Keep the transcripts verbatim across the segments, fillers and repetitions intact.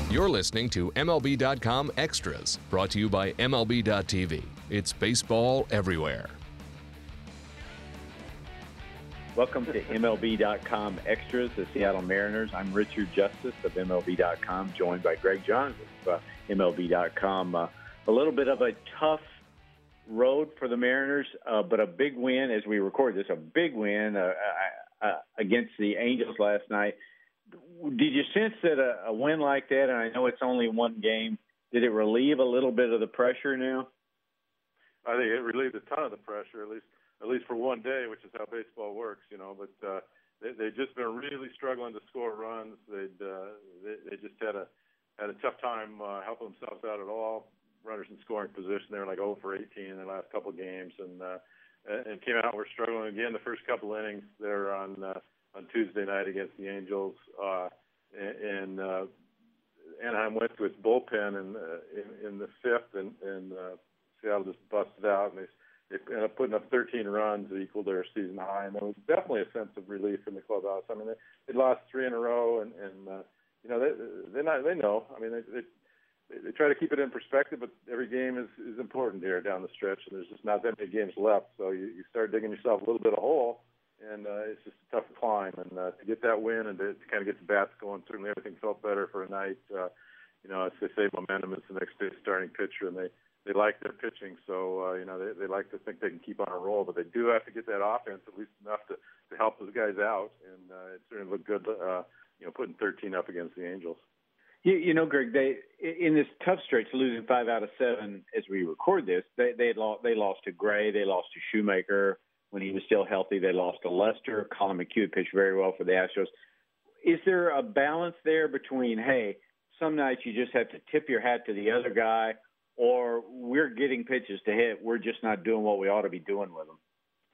You're listening to M L B dot com Extras, brought to you by M L B dot T V. It's baseball everywhere. Welcome to M L B dot com Extras, the Seattle Mariners. I'm Richard Justice of M L B dot com, joined by Greg Johns of uh, M L B dot com. Uh, a little bit of a tough road for the Mariners, uh, but a big win as we record this, a big win uh, uh, against the Angels last night. Did you sense that a, a win like that, and I know it's only one game, did it relieve a little bit of the pressure now? I think it relieved a ton of the pressure, at least at least for one day, which is how baseball works, you know. But uh, they they've just been really struggling to score runs. They'd uh, they they just had a had a tough time uh, helping themselves out at all. Runners in scoring position, they were like oh for eighteen in the last couple of games, and uh, and came out. We're struggling again the first couple innings. They're on. Uh, on Tuesday night against the Angels, uh, and uh, Anaheim went to its bullpen in, uh, in, in the fifth, and, and uh, Seattle just busted out, and they, they ended up putting up thirteen runs that equaled their season high, and there was definitely a sense of relief in the clubhouse. I mean, they, they lost three in a row, and, and uh, you know, they they not they know. I mean, they, they they try to keep it in perspective, but every game is, is important here down the stretch, and there's just not that many games left, so you, you start digging yourself a little bit of hole. And uh, it's just a tough climb, and uh, to get that win and to, to kind of get the bats going, certainly everything felt better for a night. Uh, you know, as they say, momentum is the next day's starting pitcher, and they, they like their pitching, so, uh, you know, they, they like to think they can keep on a roll, but they do have to get that offense at least enough to, to help those guys out, and uh, it certainly looked good, uh, you know, putting thirteen up against the Angels. You, you know, Greg, they in this tough stretch, losing five out of seven as we record this, they they lost, they lost to Gray, they lost to Shoemaker. When he was still healthy, they lost to Lester. Colin McHugh pitched very well for the Astros. Is there a balance there between, hey, some nights you just have to tip your hat to the other guy, or we're getting pitches to hit, we're just not doing what we ought to be doing with them?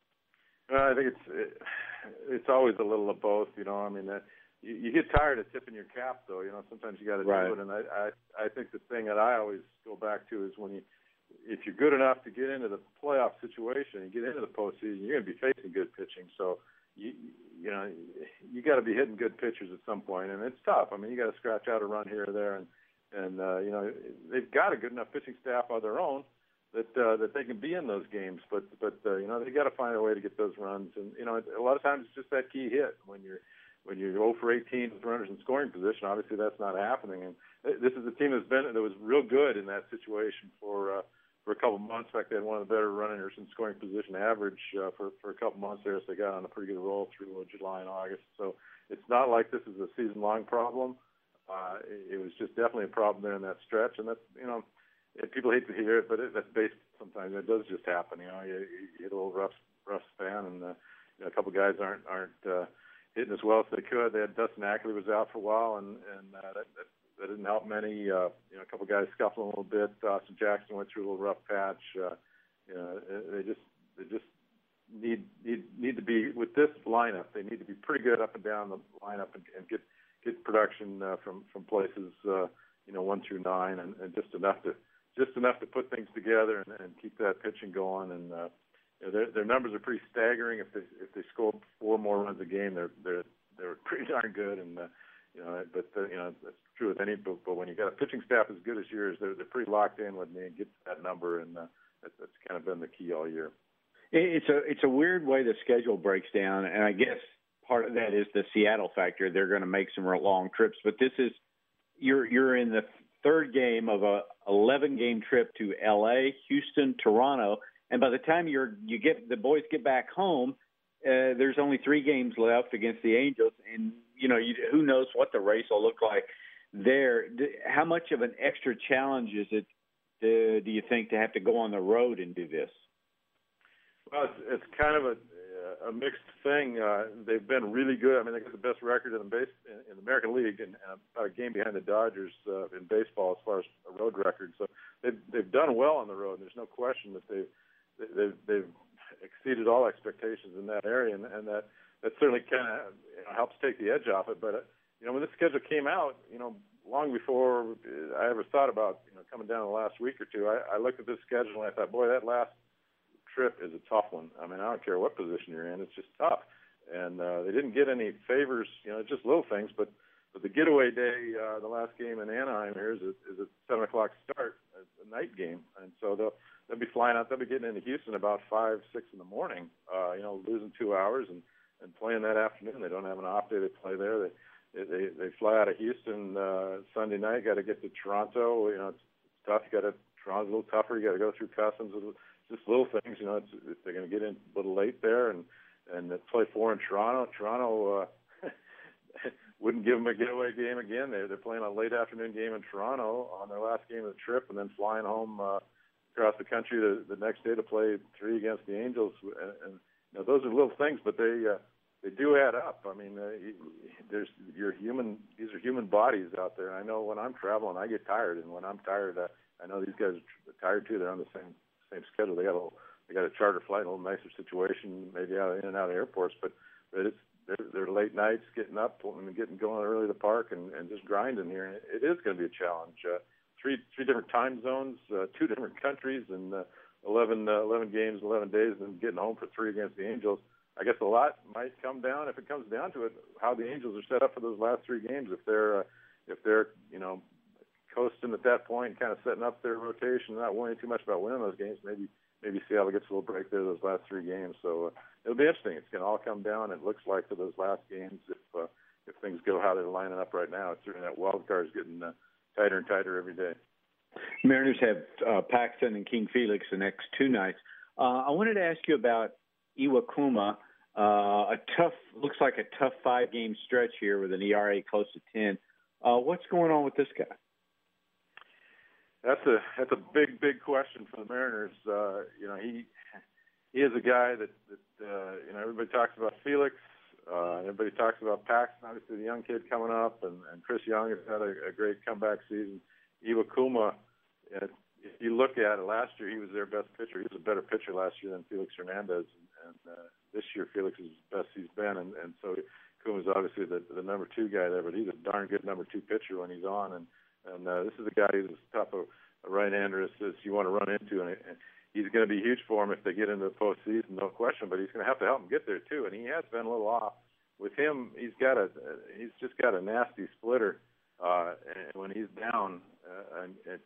Uh, I think it's it, it's always a little of both. You know, I mean, uh, you, you get tired of tipping your cap, though. You know, sometimes you got to right. do it. And I, I I think the thing that I always go back to is when you. If you're good enough to get into the playoff situation and get into the postseason, you're going to be facing good pitching. So, you you know, you got to be hitting good pitchers at some point, and it's tough. I mean, you got to scratch out a run here or there, and and uh, you know, they've got a good enough pitching staff of their own that uh, that they can be in those games. But but uh, you know, they got to find a way to get those runs, and you know, a lot of times it's just that key hit when you're when you're oh for eighteen with runners in scoring position. Obviously, that's not happening, and this is a team that's been that was real good in that situation for. Uh, For a couple of months. In fact, they had one of the better runners in scoring position average uh, for, for a couple of months there, so they got on a pretty good roll through uh, July and August. So it's not like this is a season-long problem. Uh, it, it was just definitely a problem there in that stretch, and that's, you know, people hate to hear it, but it, that's based sometimes. It does just happen, you know. You, you hit a little rough, rough span, and uh, you know, a couple of guys aren't aren't uh, hitting as well as they could. They had Dustin Ackley was out for a while, and, and uh, that, that That didn't help many. Uh, you know, a couple guys scuffling a little bit. Austin Jackson went through a little rough patch. Uh, you know, they just they just need need need to be with this lineup. They need to be pretty good up and down the lineup and, and get get production uh, from from places uh, you know one through nine, and, and just enough to just enough to put things together and, and keep that pitching going. And uh, you know, their their numbers are pretty staggering. If they if they score four more runs a game, they're they're they're pretty darn good. And uh, you know, but uh, you know that's true with any. But, but when you got a pitching staff as good as yours, they're they're pretty locked in with me and get to that number, and uh, that's, that's kind of been the key all year. It's a it's a weird way the schedule breaks down, and I guess part of that is the Seattle factor. They're going to make some long trips, but this is you're you're in the third game of a eleven game trip to L A, Houston, Toronto, and by the time you're you get the boys get back home. Uh, there's only three games left against the Angels, and you know you, who knows what the race will look like there. How much of an extra challenge is it? Uh, do you think to have to go on the road and do this? Well, it's, it's kind of a, a mixed thing. Uh, they've been really good. I mean, they got the best record in the base in, in the American League, and, and about a game behind the Dodgers uh, in baseball as far as a road record. So they've they've done well on the road. There's no question that they've they've they've exceeded all expectations in that area, and, and that, that certainly kind of you know, helps take the edge off it. But, uh, you know, when this schedule came out, you know, long before I ever thought about, you know, coming down the last week or two, I, I looked at this schedule and I thought, boy, that last trip is a tough one. I mean, I don't care what position you're in, it's just tough. And uh, they didn't get any favors, you know, just little things, but but the getaway day, uh, the last game in Anaheim here is a, is a seven o'clock start, a night game, and so they'll they'll be flying out. They'll be getting into Houston about five, six in the morning. Uh, you know, losing two hours and, and playing that afternoon. They don't have an off day. They play there. They they they, they fly out of Houston uh, Sunday night. Got to get to Toronto. You know, it's, it's tough. You got to Toronto's a little tougher. You got to go through customs. Just little things. You know, it's, it's, they're going to get in a little late there and and they play four in Toronto. Toronto. Uh, Wouldn't give them a getaway game again. They're, they're playing a late afternoon game in Toronto on their last game of the trip and then flying home uh, across the country the, the next day to play three against the Angels. And, and you know, those are little things, but they uh, they do add up. I mean, uh, there's you're human. These are human bodies out there. And I know when I'm traveling, I get tired, and when I'm tired, uh, I know these guys are tired too. They're on the same same schedule. They got a little, they got a charter flight, a little nicer situation, maybe out in and out of airports, but but it's They're, they're late nights, getting up and getting going early to the park and, and just grinding here. And it is going to be a challenge. Uh, three three different time zones, uh, two different countries, and uh, eleven, uh, eleven games, eleven days, and getting home for three against the Angels. I guess a lot might come down, if it comes down to it, how the Angels are set up for those last three games. If they're uh, if they're you know coasting at that point, kind of setting up their rotation, not worrying too much about winning those games, maybe. Maybe Seattle gets a little break there those last three games. So uh, it'll be interesting. It's going to all come down, it looks like, to those last games if uh, if things go how they're lining up right now. It's certainly that wild card is getting uh, tighter and tighter every day. Mariners have uh, Paxton and King Felix the next two nights. Uh, I wanted to ask you about Iwakuma. Uh, a tough, looks like a tough five-game stretch here with an E R A close to ten. Uh, what's going on with this guy? That's a that's a big big question for the Mariners. Uh, you know, he he is a guy that, that uh, you know everybody talks about Felix, uh, everybody talks about Paxton. Obviously, the young kid coming up, and, and Chris Young has had a, a great comeback season. Iwakuma, uh, if you look at it, last year he was their best pitcher. He was a better pitcher last year than Felix Hernandez, and, and uh, this year Felix is the best he's been, and, and so Kuma's obviously the, the number two guy there, but he's a darn good number two pitcher when he's on, and. And uh, this is a guy who's as tough a, a right-hander as, as you want to run into, and, and he's going to be huge for him if they get into the postseason, no question. But he's going to have to help him get there too, and he has been a little off. With him, he's got a he's just got a nasty splitter, uh, and when he's down, uh, and, and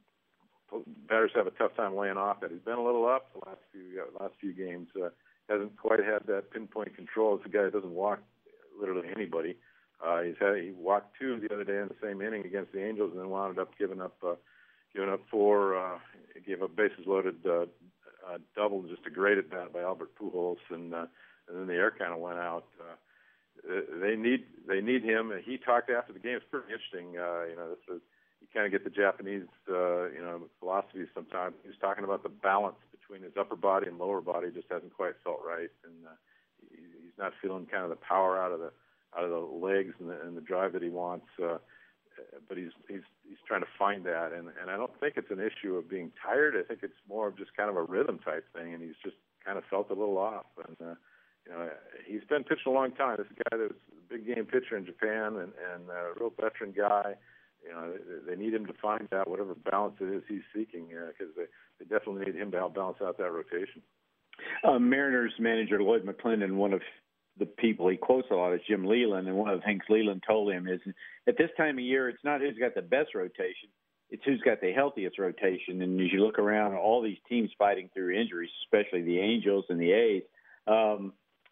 batters have a tough time laying off that. He's been a little up the last few uh, last few games. Uh, hasn't quite had that pinpoint control. It's a guy that doesn't walk literally anybody. Uh, he's had he walked two the other day in the same inning against the Angels, and then wound up giving up uh, giving up four. Uh, gave up bases loaded uh, uh, double, just a great at bat by Albert Pujols, and uh, and then the air kind of went out. Uh, they need they need him. He talked after the game. It's pretty interesting. Uh, you know, this is, you kind of get the Japanese uh, you know philosophy sometimes. He was talking about the balance between his upper body and lower body just hasn't quite felt right, and uh, he, he's not feeling kind of the power out of the out of the legs and the, and the drive that he wants, uh, but he's he's he's trying to find that, and and I don't think it's an issue of being tired. I think it's more of just kind of a rhythm type thing, and he's just kind of felt a little off. And uh, you know, he's been pitching a long time. This guy that was a big game pitcher in Japan, and and a real veteran guy. You know, they, they need him to find that whatever balance it is he's seeking, because uh, they they definitely need him to help balance out that rotation. Uh, Mariners manager Lloyd McClendon, one of the people he quotes a lot is Jim Leyland, and one of the things Leyland told him is at this time of year, it's not who's got the best rotation, it's who's got the healthiest rotation. And as you look around, all these teams fighting through injuries, especially the Angels and the A's, um,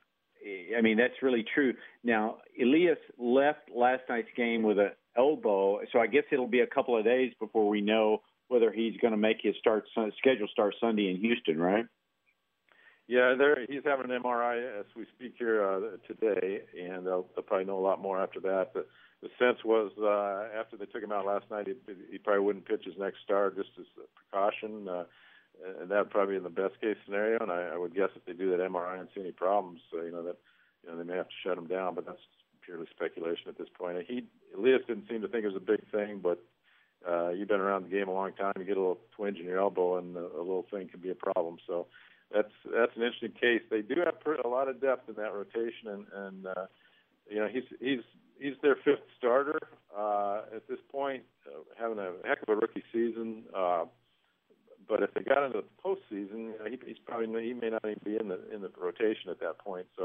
I mean, that's really true. Now, Elias left last night's game with an elbow, so I guess it'll be a couple of days before we know whether he's going to make his start schedule start Sunday in Houston, right? Yeah, there he's having an M R I as we speak here uh, today, and they'll, they'll probably know a lot more after that. The, the sense was uh, after they took him out last night, he, he probably wouldn't pitch his next start just as a precaution, uh, and that would probably be in the best case scenario. And I, I would guess if they do that M R I and see any problems, uh, you know that you know they may have to shut him down. But that's purely speculation at this point. He Elias didn't seem to think it was a big thing, but uh, you've been around the game a long time. You get a little twinge in your elbow, and a, a little thing can be a problem. So. That's that's an interesting case. They do have a lot of depth in that rotation, and, and uh, you know he's he's he's their fifth starter uh, at this point, uh, having a heck of a rookie season. Uh, but if they got into the postseason, you know, he, he's probably he may not even be in the in the rotation at that point. So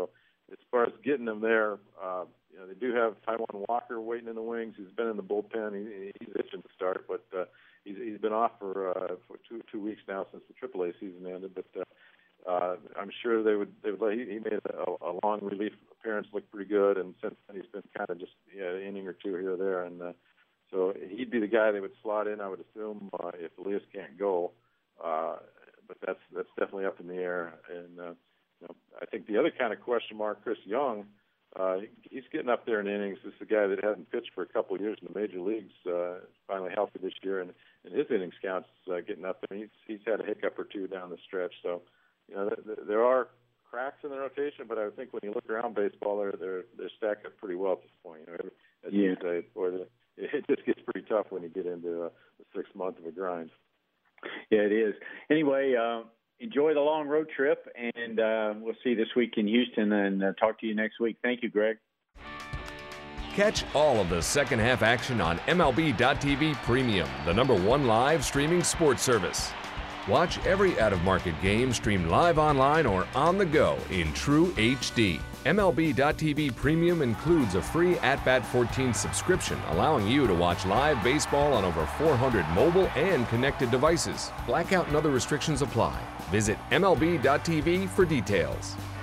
as far as getting them there, uh, you know, they do have Taiwan Walker waiting in the wings. He's been in the bullpen. He, he's itching to start, but uh, he's, he's been off for uh, for two two weeks now since the triple A season ended. But uh, uh, I'm sure they would they would let, he, he made a, a long relief appearance look pretty good, and since then he's been kind of just yeah, an inning or two here or there, and uh, so he'd be the guy they would slot in, I would assume, uh, if Elias can't go. Uh, but that's that's definitely up in the air, and uh, you know, I think the other kind of question mark, Chris Young, uh, he's getting up there in innings. This is a guy that hadn't pitched for a couple of years in the major leagues, uh, finally healthy this year, and, and his innings counts uh, getting up there. He's he's had a hiccup or two down the stretch, so you know th- th- there are cracks in the rotation, but I think when you look around baseball, they're they're they're stacked up pretty well at this point. You know, as yeah. you say, or the, it just gets pretty tough when you get into uh, the six months of a grind. Yeah, it is. Anyway, uh, enjoy the long road trip, and uh, we'll see you this week in Houston, and uh, talk to you next week. Thank you, Greg. Catch all of the second half action on M L B dot T V Premium, the number one live streaming sports service. Watch every out-of-market game streamed live online or on the go in true H D. M L B dot T V Premium includes a free At Bat fourteen subscription, allowing you to watch live baseball on over four hundred mobile and connected devices. Blackout and other restrictions apply. Visit M L B dot T V for details.